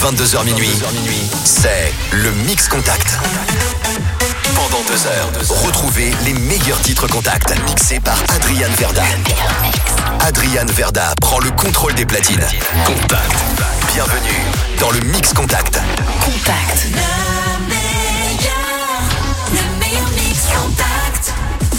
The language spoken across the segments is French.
22h minuit, c'est le Mix Contact. Pendant 2 heures, retrouvez les meilleurs titres Contact mixés par Adrian Verda. Adrian Verda prend le contrôle des platines. Contact. Bienvenue dans le Mix Contact. Contact. Le meilleur mix Contact.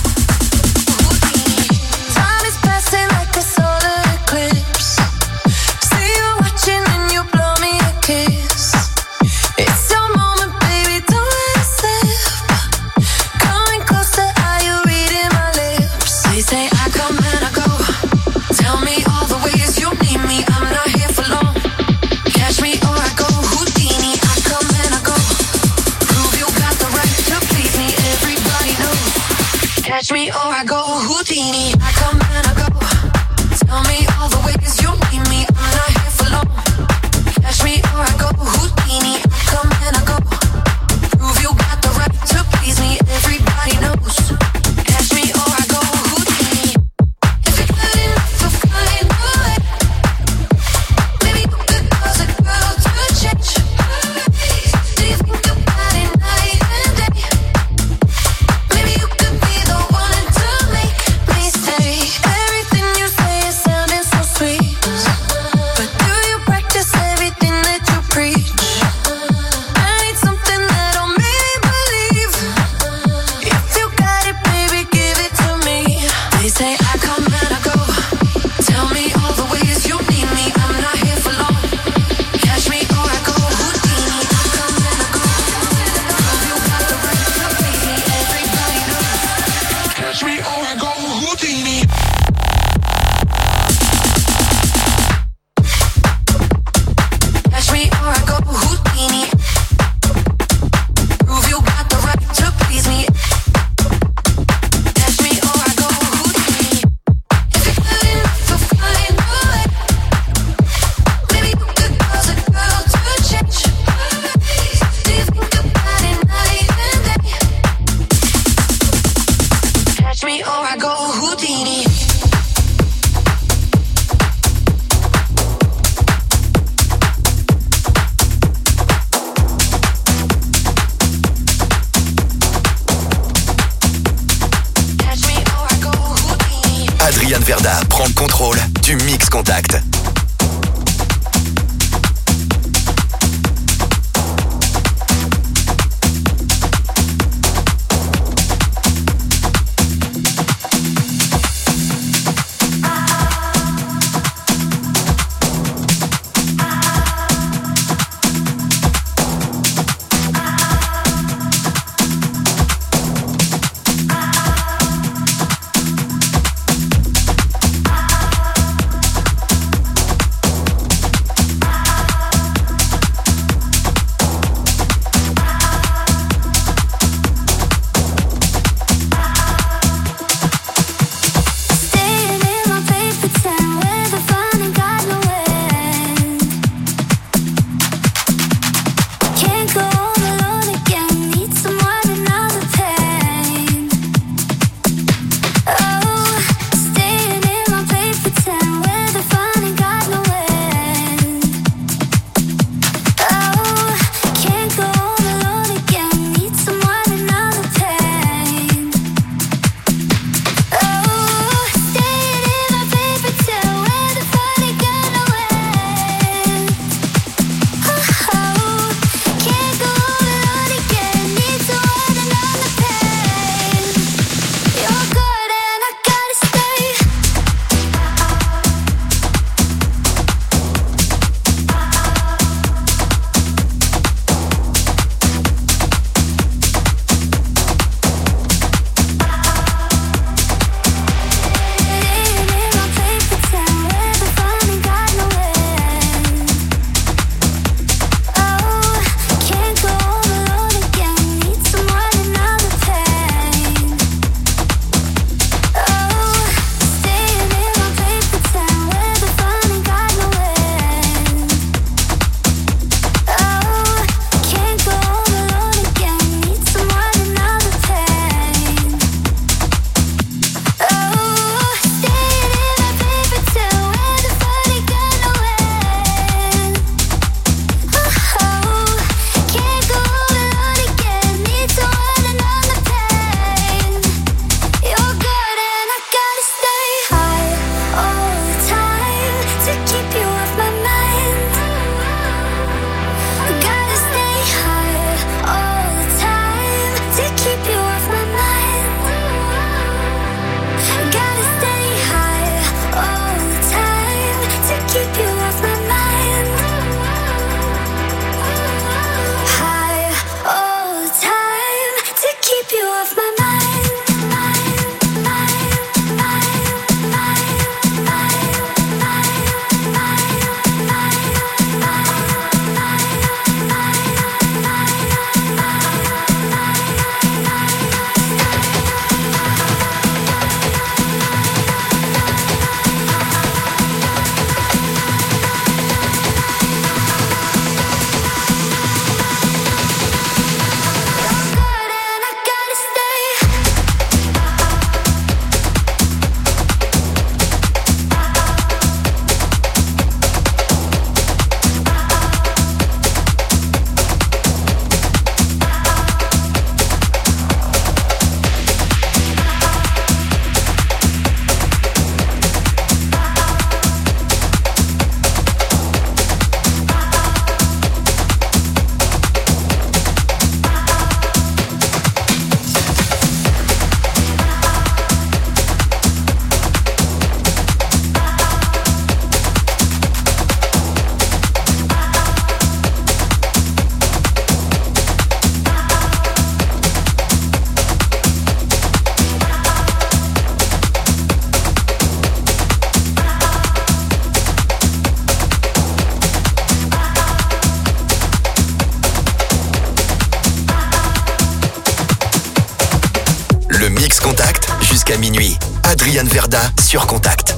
Time is passing like a solar eclipse. See you watching and you blow me a kiss. It's your moment, baby, don't let it slip. Coming closer, are you reading my lips? They say I come and I go. Tell me all the ways you need me. I'm not here for long. Catch me or I go Houdini. I come and I go. Prove you got the right to please me. Everybody knows. Catch me or I go Houdini. I come and I go. Tell me all the ways you need me. I'm not here for long. Catch me or I go Houdini. I come and I go. Prove you got the right to please me. Everybody knows. Catch me or I go Houdini. If you're good enough to find a way, maybe you could cause a girl to change. Do you think about it night and day? Maybe you could be the one to make me stay. Everything you say is sounding so sweet, but do you practice everything that you preach? I need something that'll make me believe. If you got it, baby, give it to me. They say I come and I go. Tell me all the ways you need me. I'm not here for long. Catch me or I go Houdini. I come and I go. Prove you got the right to please me. Everybody knows. Catch me or I go Houdini. Catch me or I go Houdini. Prove you got the right to please me. Catch me or I go Houdini. If you're good enough to find a way, maybe you could cause a girl to change. Do you think about it night and day? Catch me or I go Houdini. Catch me or I go Houdini. Adrian Verda prend le contrôle du Mix Contact. Le Mix Contact jusqu'à minuit. Adrian Verda sur Contact.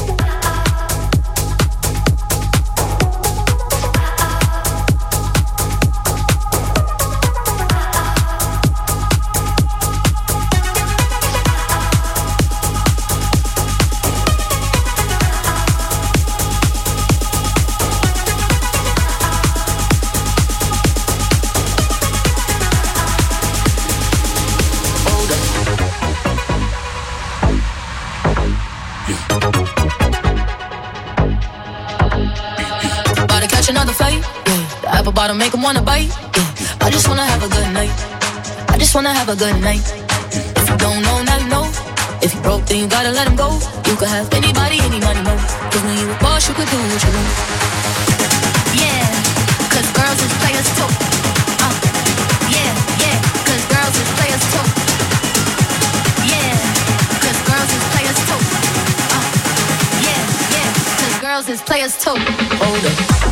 Bottom make them wanna bite. Yeah. I just wanna have a good night. I just wanna have a good night. If you don't know, now you know. If you broke, then you gotta let him go. You could have anybody, any money, no. Cause when you a boss, you could do what you want. Yeah, cause girls is players too. Yeah, yeah, cause girls is players too. Yeah, cause girls is players too. Yeah, yeah, cause girls is players too. Hold up.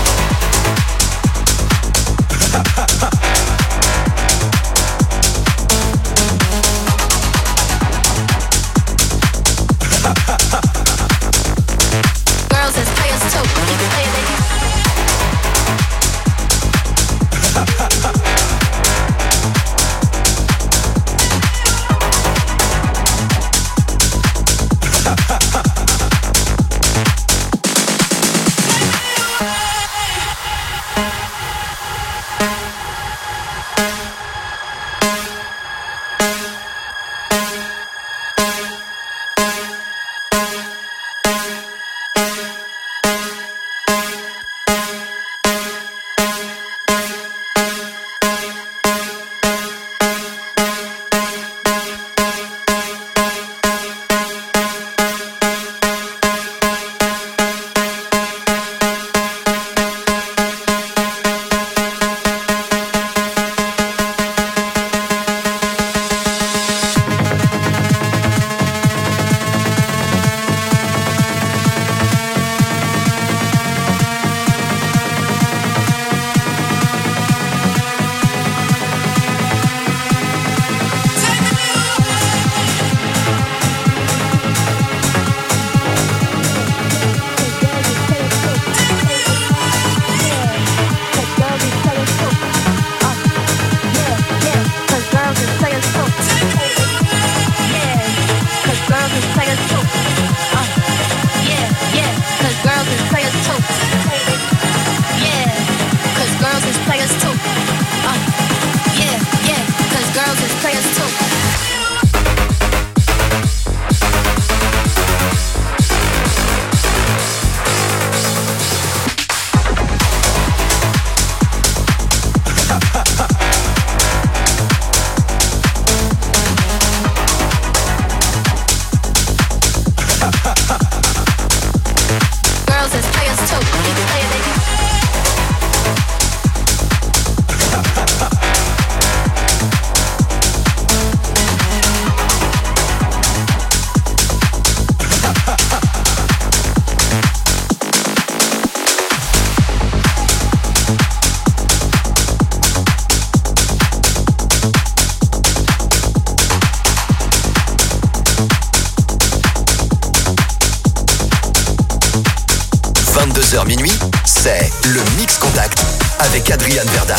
Minuit, c'est le Mix Contact avec Adrian Verda.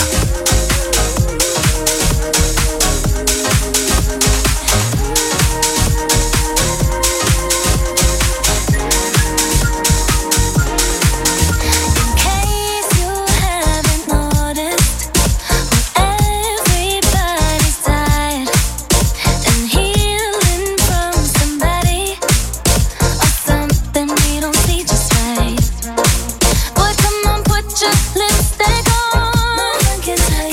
Boy, come on, put your lipstick on.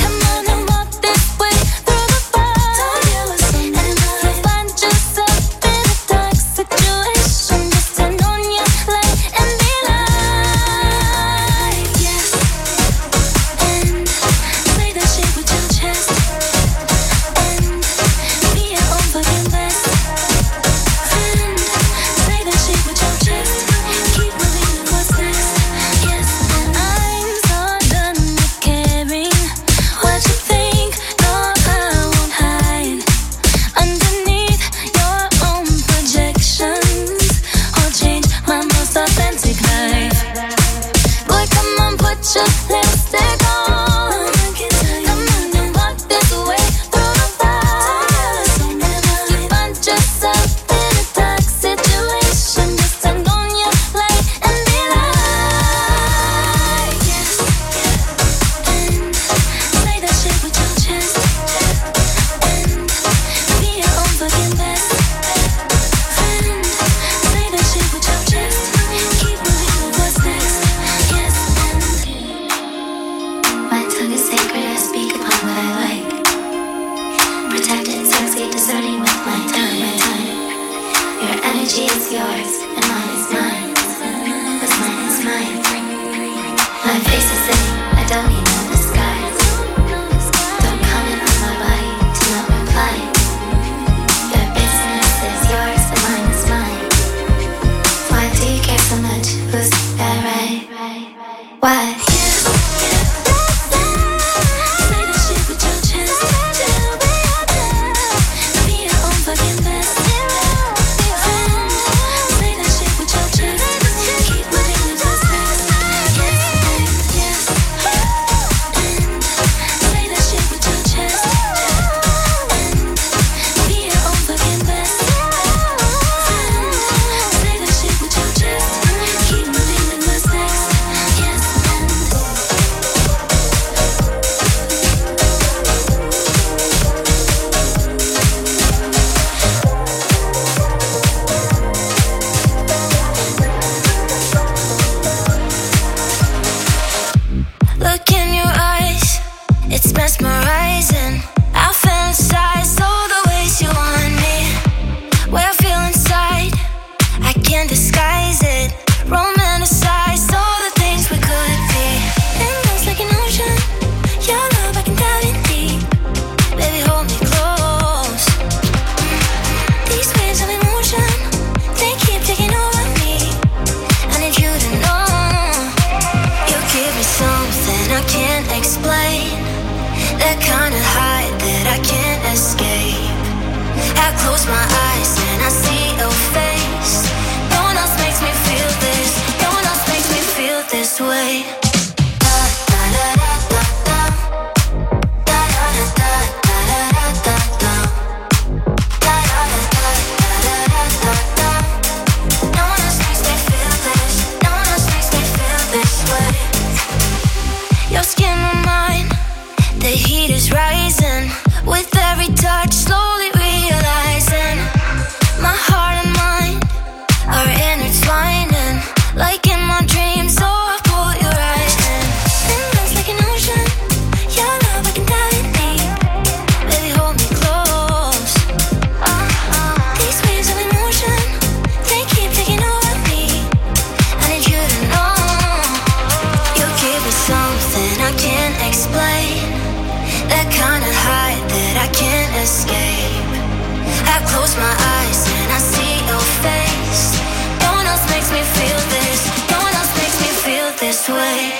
close my eyes and I see your face. No one else makes me feel this. No one else makes me feel this way. Your skin and mine, the heat is rising. With every touch, slowly realizing my heart and mind are intertwining. Like in my dreams, so I put you right in. And it's like an ocean, your love I can dive in deep. Baby, hold me close. These waves of emotion, they keep taking over me. I need you to know, you give me something I can't explain. That kind of high that I can't escape. I close my eyes and I see your face. No one else makes me feel this. No one else makes me feel this way.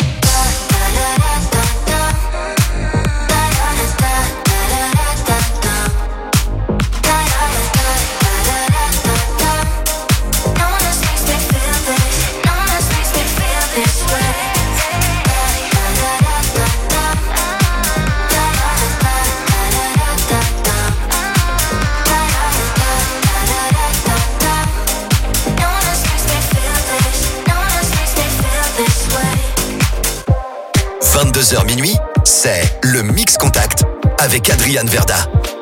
Minuit, c'est le Mix Contact avec Adrian Verda.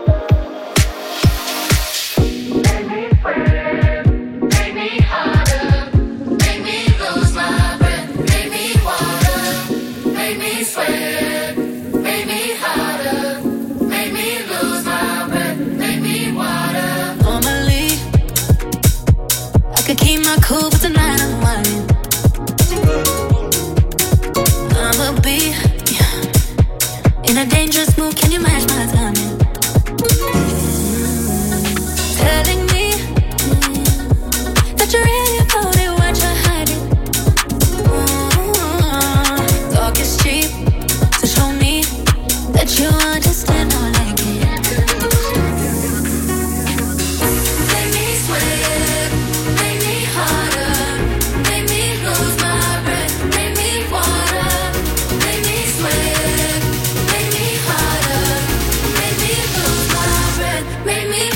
In a dangerous mood, can you match my timing? Telling me that you're really about it, what you're hiding. Talk is cheap, so show me that you understand how I like it. Make me sweat, make me harder, make me lose my breath, make me water, make me sweat. Make me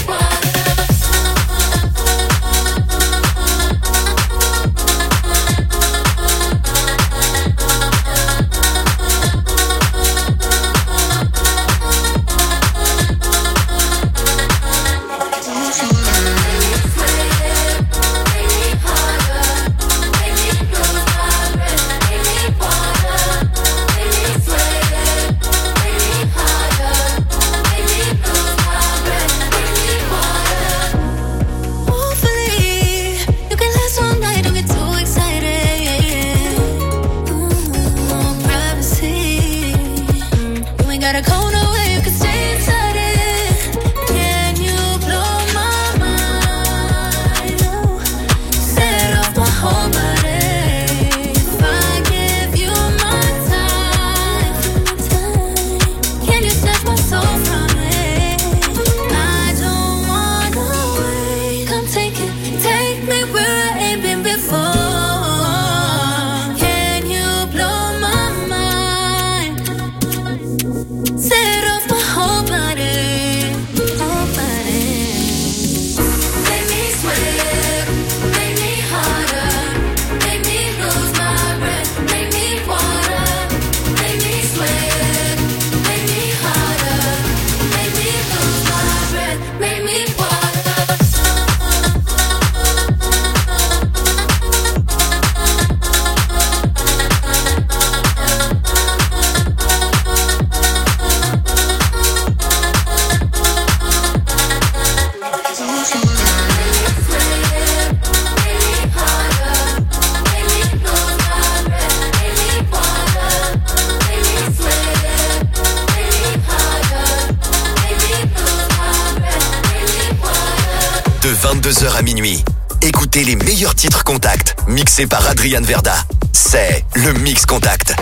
De 22h à minuit, écoutez les meilleurs titres Contact, mixés par Adrian Verda. C'est le Mix Contact.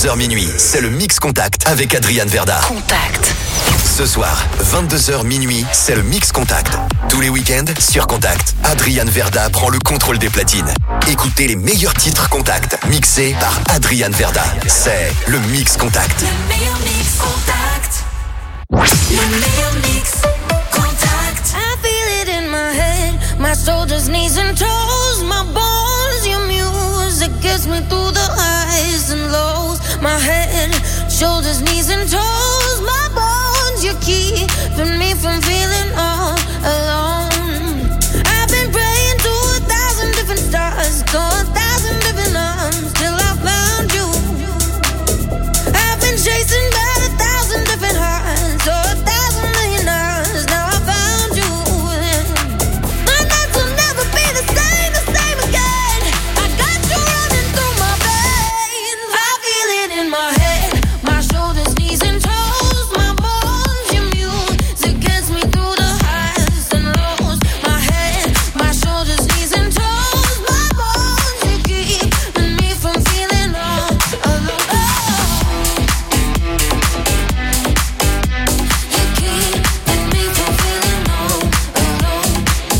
22h minuit, c'est le Mix Contact avec Adrian Verda. Contact. Ce soir, 22h minuit, c'est le Mix Contact. Tous les week-ends, sur Contact, Adrian Verda prend le contrôle des platines. Écoutez les meilleurs titres Contact, mixés par Adrian Verda. C'est le Mix Contact. Le meilleur Mix Contact. Le meilleur Mix Contact. I feel it in my head, my shoulders, knees and toes, my bones, your music gets me through the highs and lows. My head, shoulders, knees and toes, my bones, you keeping me from feeling all alone. I've been praying to 1,000 different stars, to 1,000 different arms, till I found you. I've been chasing by 1,000 different hearts, or 1,000 million hours, now I found you. My nights will never be the same again. I got you running through my veins. I feel it in my head, my shoulders, knees and toes, my bones, your music gets me through the highs and lows. My head, my shoulders, knees and toes, my bones, you keeping me from feeling all alone. You keeping me from feeling all alone.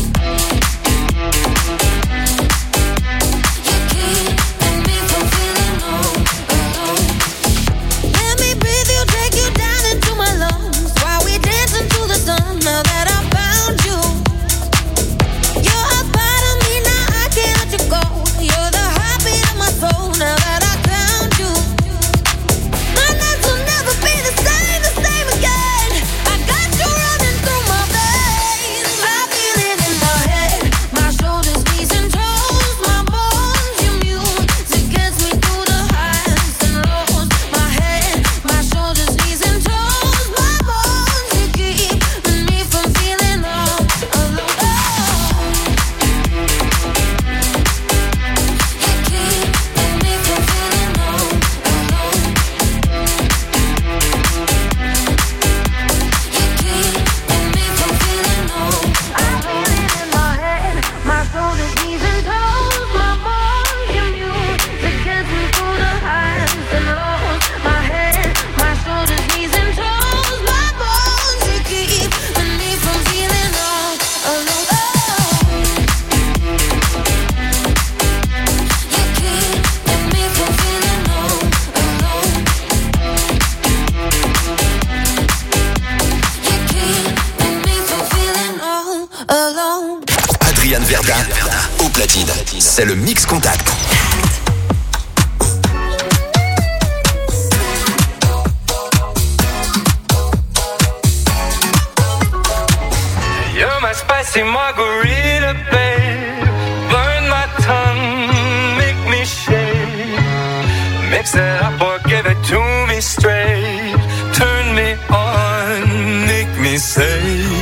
You keeping me from feeling all alone. Let me breathe you, take you down into my lungs while we dance into the sun. Now that I found you, you're a part of me, now I can't let you go. You're the heartbeat of my soul. Now that I found you, my nights will never be the same again. I got you running through my veins. I feel it in my head, my shoulders, knees and toes, my bones, your music gets me through the highs and lows. My head, my shoulders, knees and toes, my bones, you keeping me from feeling all alone. You keeping me from feeling all alone. You keeping me from feeling all. I feel it in my head, my shoulders, knees and toes, my bones, your music gets me through the highs and lows. My head, my shoulders, knees and toes, my bones, you keeping me from feeling all alone. You keeping me from feeling all alone. You keeping me from feeling all alone. Adrian Verda, au platine. C'est le Mix Contact. You're my spicy margarita, babe. Burn my tongue, make me shake. Mix it up or give it to me straight. Turn me on, make me say.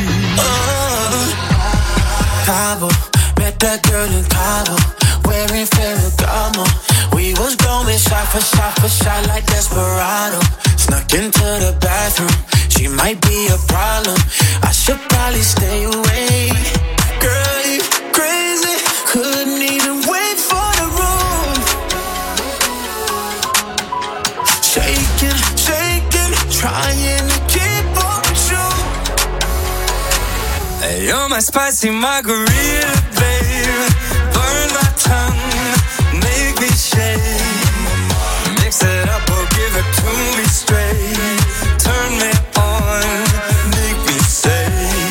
Cabo, met that girl in Cabo, wearing Ferragamo. We was going shot for shot like Desperado. Snuck into the bathroom, she might be a problem. I should probably stay away. Girl, you crazy, couldn't even wait for the room. Shaking, trying to keep up with you. Hey, you're my spicy margarita, babe. Burn my tongue, make me shake. Mix it up or give it to me straight. Turn me on, make me say.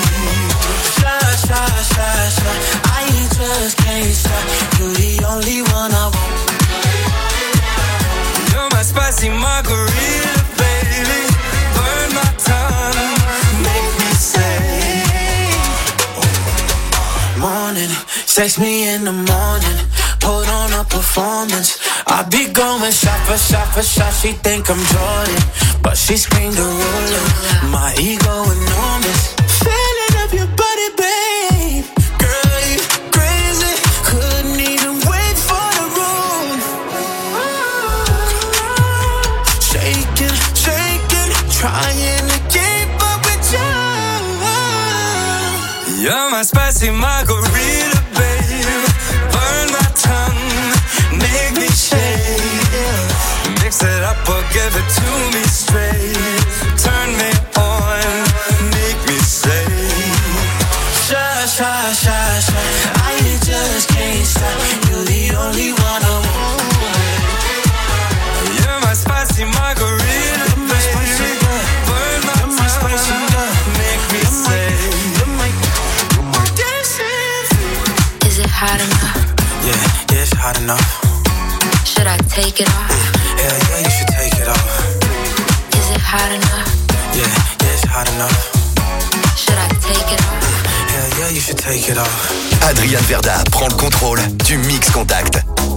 Shy, I just can't stop. You're the only one I want. You're my spicy margarita, baby. Burn my tongue, make me say. Morning, text me in the morning, put on a performance. I be going shot for shot, she think I'm Jordan, but she screamed a ruler. My ego enormous. Feeling up your body, babe. Girl, you crazy, couldn't even wait for the room. Shaking, trying to keep up with you. You're my spicy margarita, babe. Burn my tongue, make me shake. Mix Mix it up or give it to me straight. Turn me on, make me say shy, shy, shy, shy. I just can't stop. You're the only one I want. You're my spicy margarita, baby. Burn my tongue, make me say Is it hot enough? Yeah, it's hot enough. Should I take it off? Hell yeah, you should take it off. Is it hot enough? Yeah, it's hot enough. Should I take it off? Hell yeah, you should take it off. Adrian Verda prend le contrôle du Mix Contact.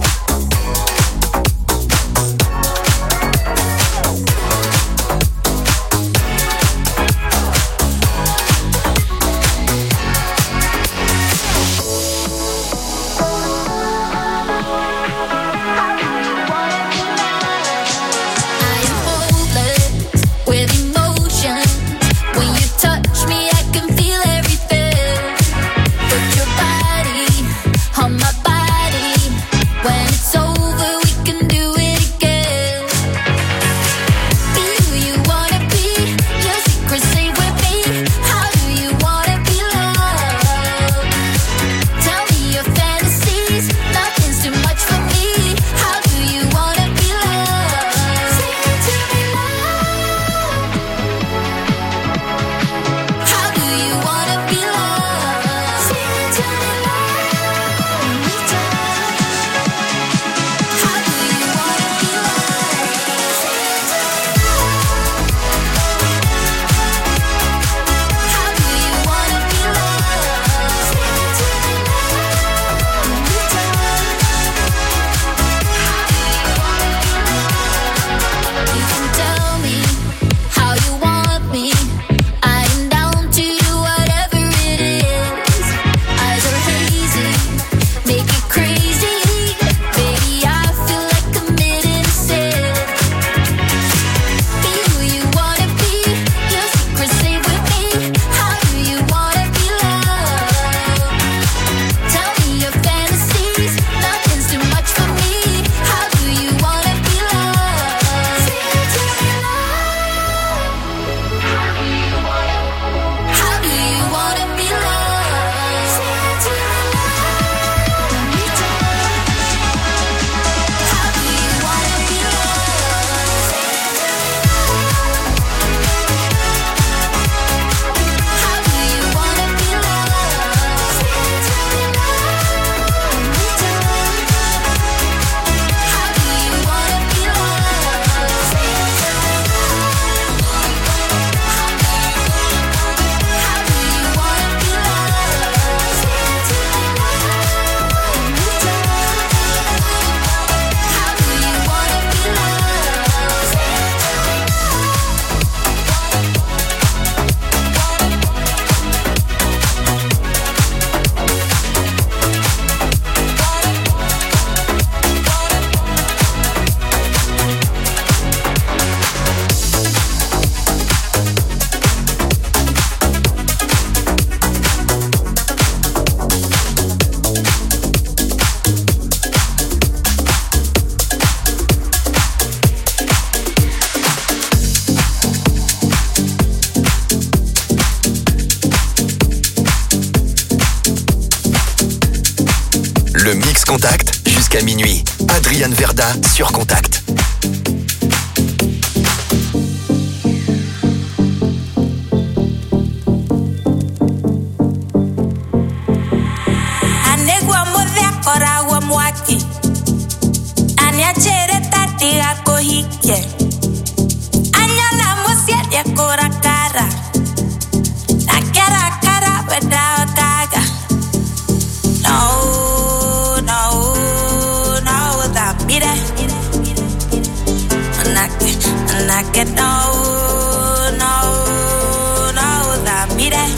Le Mix Contact jusqu'à minuit. Adrian Verda sur Contact. Anegwa modhe kora wa mwaki. Anya chere tati ako hike. Anya la musia ya kora kara. Akara kara without gaga. No, that be that. And I get no, that be that.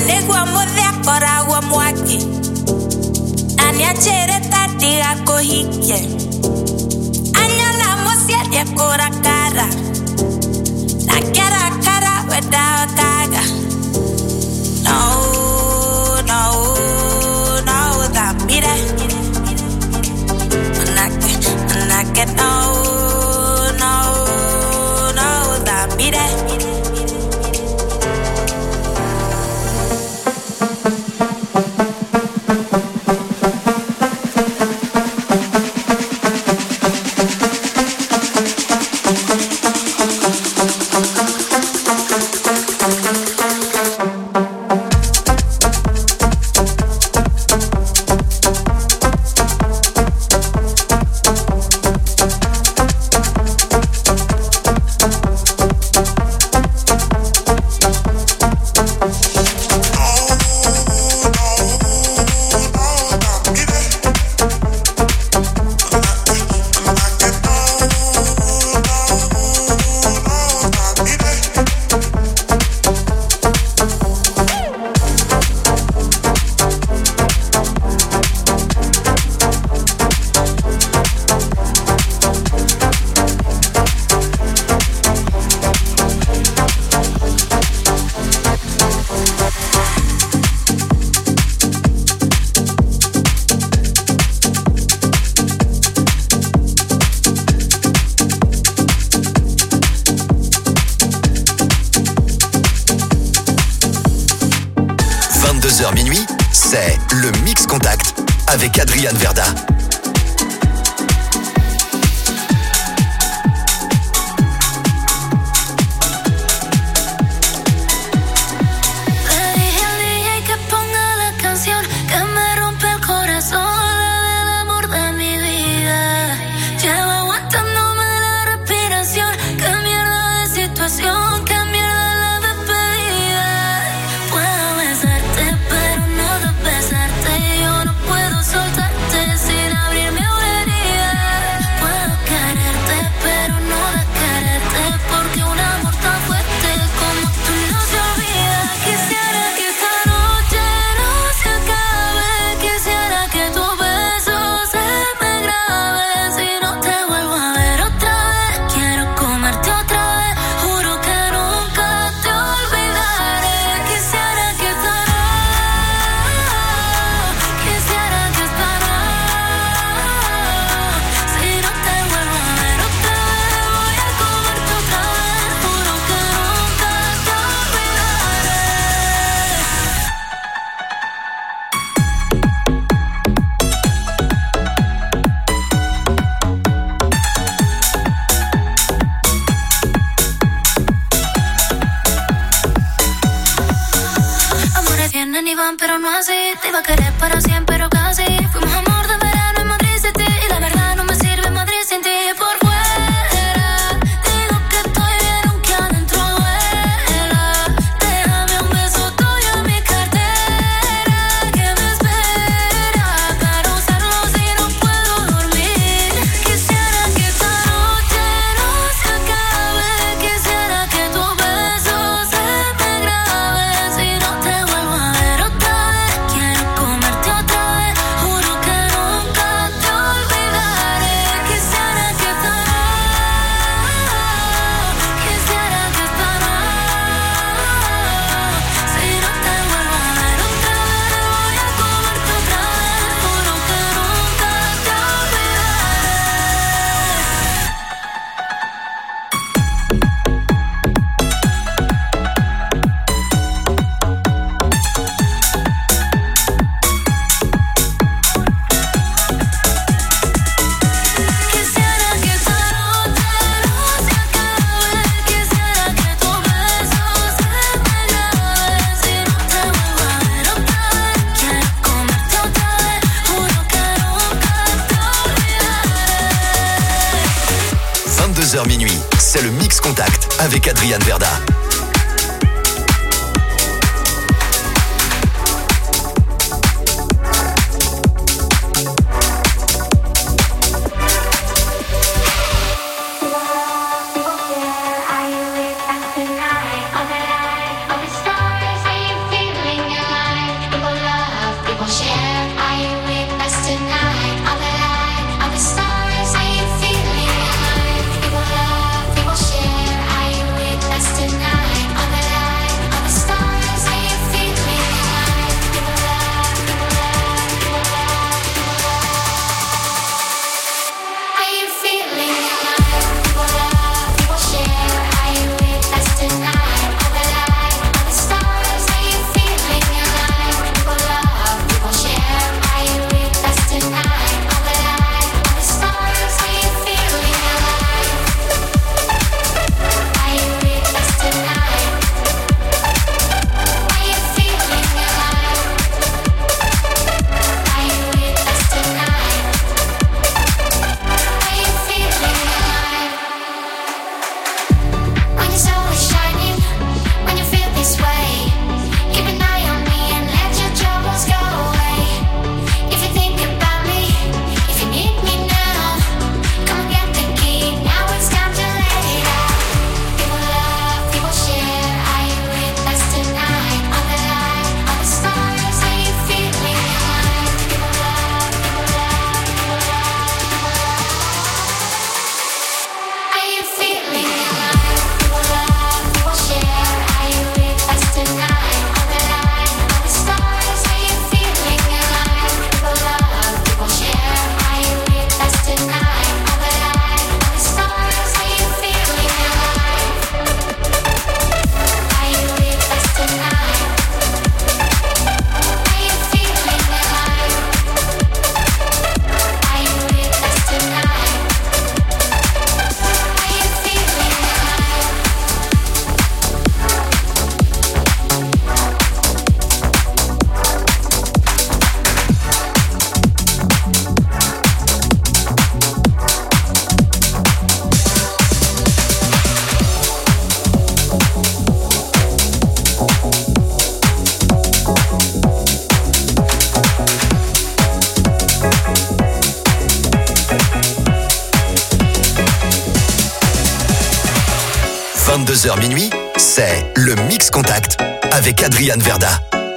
Chere tati ako hike Anya la mosia ya kora cara Na kera cara weda kaga No, no, no da mire Nake no, no, no da mire Minuit, c'est le Mix Contact avec Adrian Verda. Pero no así, te iba a querer para siempre, pero casi. Fuimos amor de verano en Madrid City. Y la verdad no me sirve Madrid sin ti. Por fuera, digo que estoy bien aunque adentro duela. Déjame un beso tuyo en mi cartera que me espera para usarlo si no puedo dormir. Quisiera que esta noche no se acabe. Quisiera que tu beso se me grabe. Si no te vuelvo a ver otra vez, quiero comerte otra vez. Juro que nunca te olvidaré. Quisiera que esta quisiera que esta si no te vuelvo a ver otra vez, voy a comerte otra vez. Juro que nunca te Quisiera que esta noche no se acabe. Quisiera que tu beso se me grabe. Si no te vuelvo a ver otra vez, quiero comerte otra vez. Juro que nunca te olvidaré. 22h minuit, c'est le Mix Contact avec Adrian Verda. Are you with us tonight? All the lights, all the stars, are you feeling 22h minuit, c'est le Mix Contact avec Adrian Verda.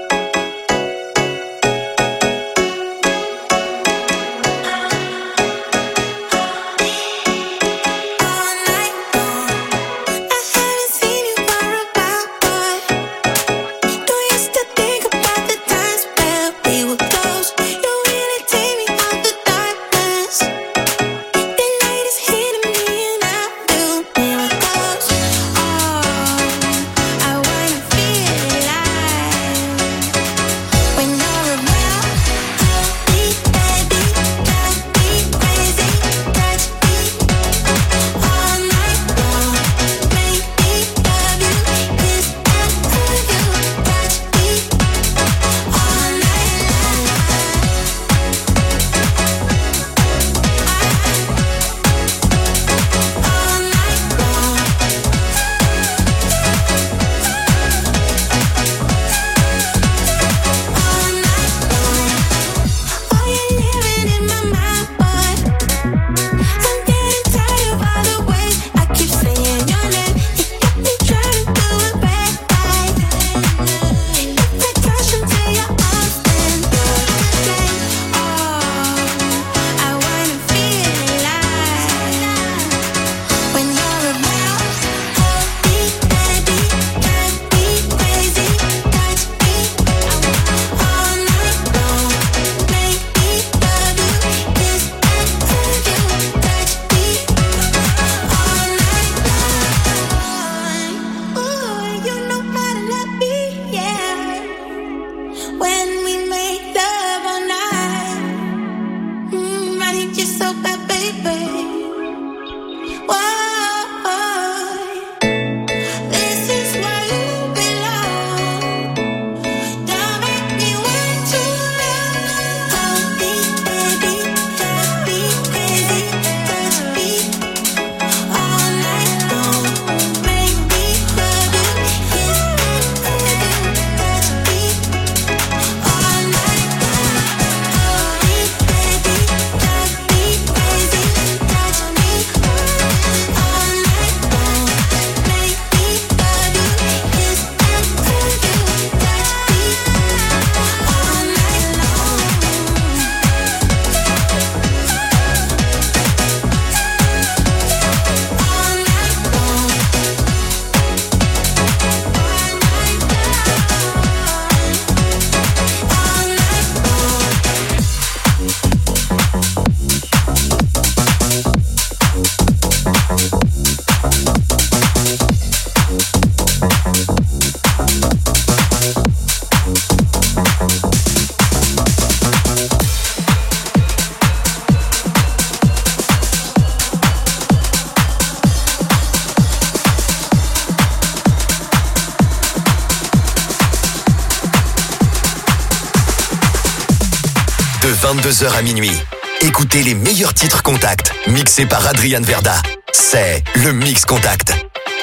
De 22h à minuit, écoutez les meilleurs titres Contact, mixés par Adrian Verda. C'est le Mix Contact.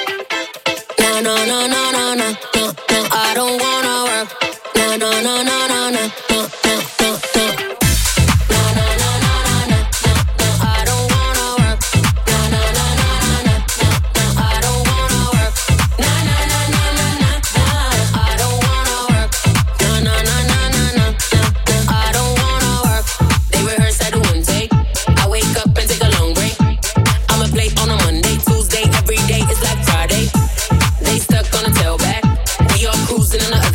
No, no, no, no, no, no, no, no, I don't wanna work. No, no, no, no, no, no, no, no, no, no. No, no, no, no, no, no, no, I don't wanna work. No, no, no, no, no, no, no, I don't wanna work. No, no, no, no, no, no, no, I don't wanna work. No, no, no, no, no, no, no, I don't wanna work. They rehearse at a one take. I wake up and take a long break. I'ma play on a Monday, Tuesday, every day is like Friday. They stuck on a tailback. We all cruising in the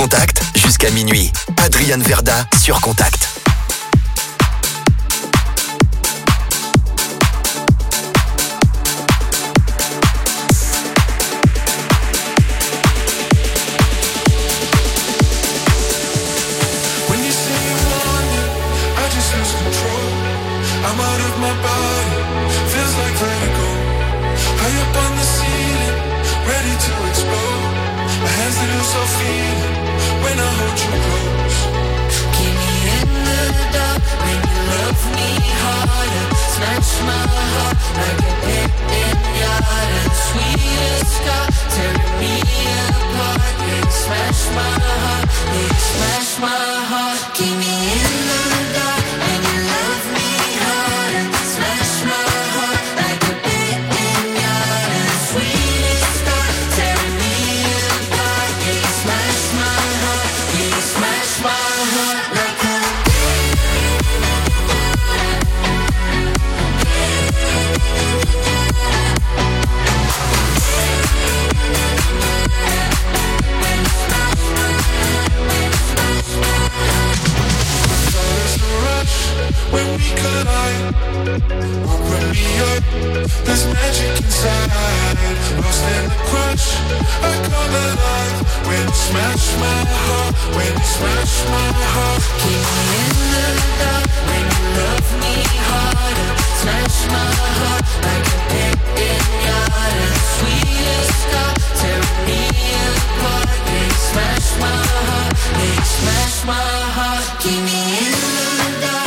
Contact jusqu'à minuit. Adrian Verda sur Contact. I'm out of my body, feels like vertigo. High up on the ceiling, ready to explode. My hands that lose all feeling when I hold you close. Keep me in the dark when you love me harder. Smash my heart like a pit in yard. And sweetest scar tearing me apart. Yeah, you smash my heart, yeah, you smash my heart. Keep me in the dark when you love me. When we collide, open me up, there's magic inside. Lost in the crush, I come alive. When you smash my heart, when you smash my heart. Keep me in the dark when you love me harder. Smash my heart like a pit in yard. And sweetest scar tearing me apart. Yeah, you smash my heart, yeah, you smash my heart. Keep me in the dark.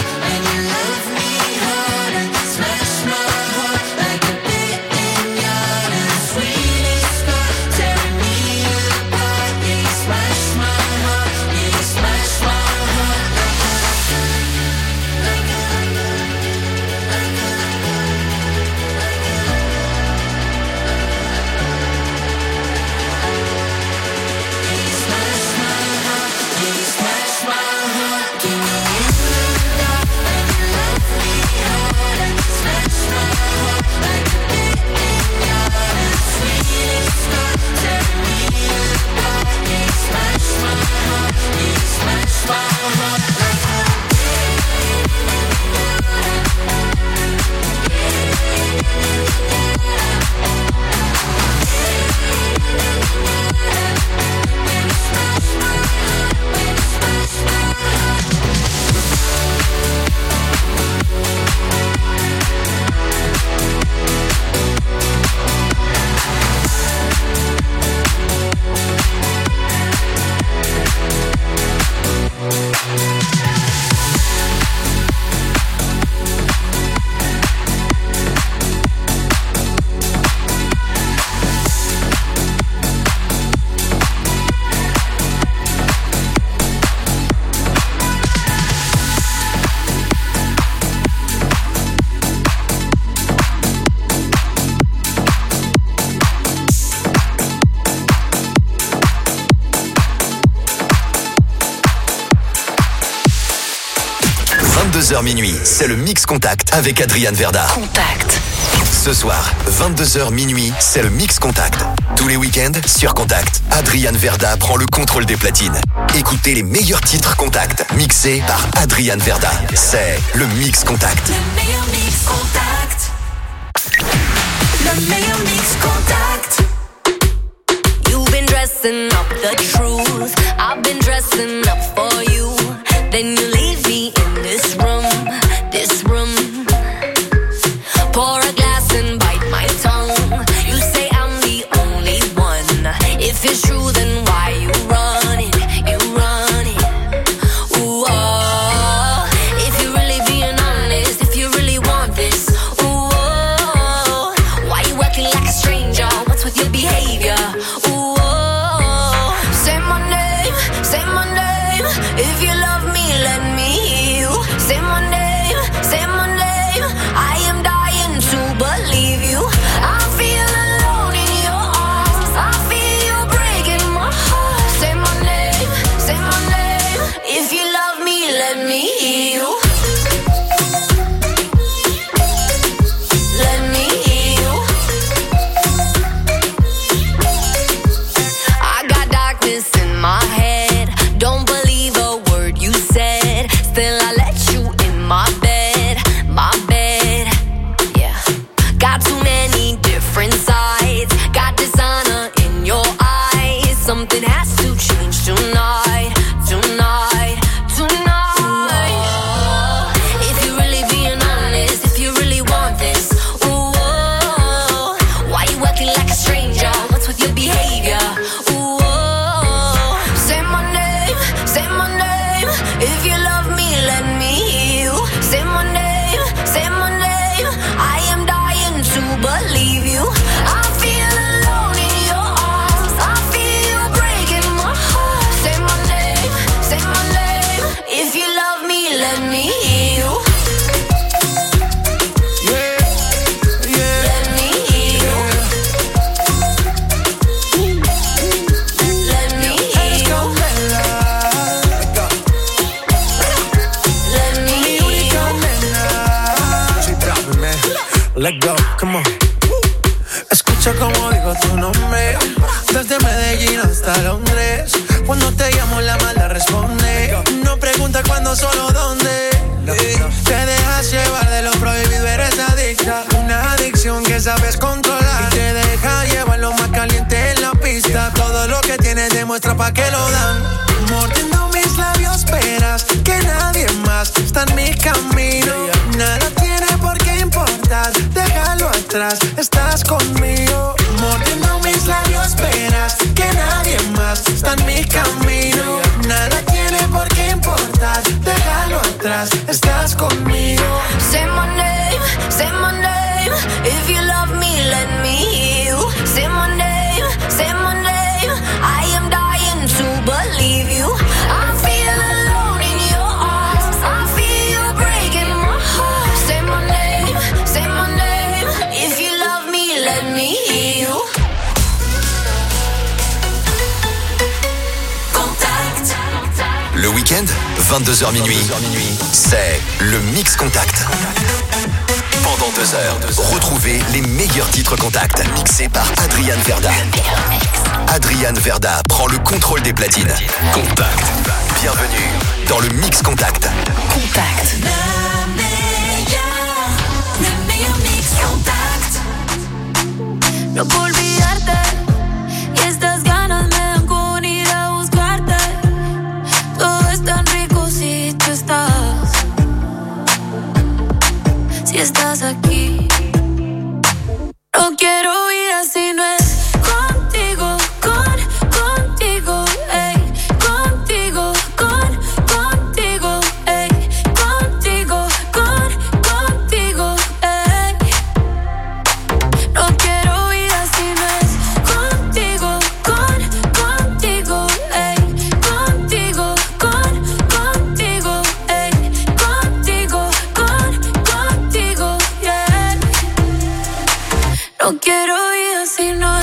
Minuit, c'est le Mix Contact avec Adrian Verda. Contact. Ce soir, 22h minuit, c'est le Mix Contact. Tous les week-ends, sur Contact, Adrian Verda prend le contrôle des platines. Écoutez les meilleurs titres Contact, mixés par Adrian Verda. C'est le Mix Contact. Le meilleur Mix Contact. Le meilleur Mix Contact. You've been dressing up the truth. I've been dressing up for you. Then you leave me in this room, this room. Pour a glass and bite my tongue. You say I'm the only one. If it's true, then why you running? You running? Ooh, oh. If you're really being honest, if you really want this, ooh, oh. Why you acting like a stranger? What's with your behavior? Ooh, oh. Say my name, say my name. If you love me, let me hear you. Say my name, say my name. I am dying to let's go, come on. Escucha como digo tu nombre, desde Medellín hasta Londres. Cuando te llamo la mala responde. No pregunta cuándo, solo dónde. Te dejas llevar de lo prohibido, eres adicta. Una adicción que sabes controlar. Y te deja llevar lo más caliente en la pista. Todo lo que tienes demuestra pa' que lo dan. Mordiendo mis labios esperas que nadie más está en mi camino. Nada tiene por qué importar, déjalo atrás, estás conmigo. Mordiendo mis labios esperas que nadie más está en mi camino. Nada tiene por qué importar, déjalo atrás, estás conmigo. Say my name, if you love me, let me hear you. Say my name, I am dying to believe you. I feel alone in your arms, I feel you breaking my heart. Say my name, if you love me, let me hear you. Contact. Le week-end, 22h minuit, c'est le Mix Contact. Pendant 2 heures, retrouvez les meilleurs titres Contact, mixés par Adrian Verda. Adrian Verda prend le contrôle des platines. Contact. Bienvenue dans le Mix Contact. Contact. Le meilleur mix Contact. No puedo olvidarte y estas ganas me dan con ir a buscarte. Todo es tan rico si tú estás. Si estás aquí. No quiero ir así, no es contigo, contigo, ey. Contigo, contigo, ey. Contigo, contigo, ey. No quiero ir así, no es contigo, contigo, ey. Contigo, contigo, ey. Contigo, contigo, yeah. No quiero ir así, no